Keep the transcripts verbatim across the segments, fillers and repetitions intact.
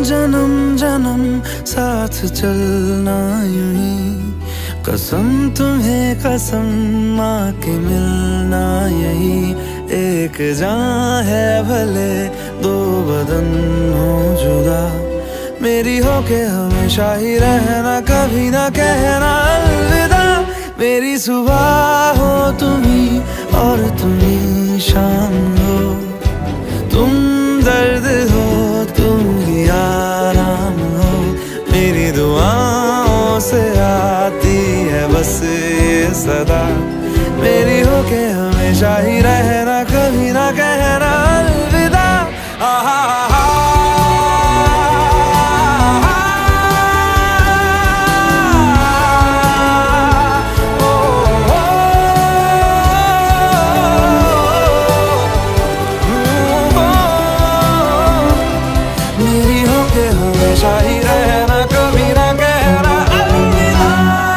जन्म जन्म साथ चलना यूं ही, कसम तुम्हें कसम माँ के मिलना यही। एक जान है भले दो बदन हो जुदा, मेरी हो के हमेशा ही रहना, कभी ना कहना अलविदा। मेरी सुबह हो तुम्ही और तुम्ही शाम हो, तुम दर्द हो तुम ही आराम हो। मेरी दुआओं से आती है बस ये सदा, मेरी हो के हमेशा ही रहना, कभी ना कहना अलविदा। आहा हमेशा ही रहना, कभी ना कहना अलविदा।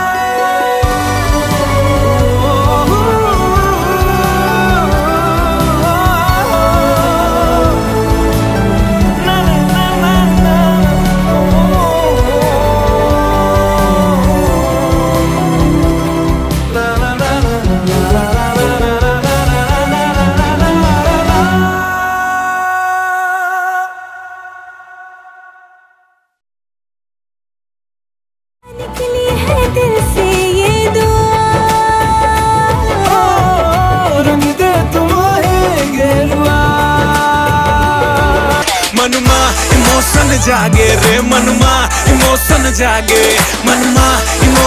दिल से ये दुआ, रंग दे तुम्हारे गेरुआ। मनमा इमोशन जागे रे, मनमा इमोशन जागे, मनमा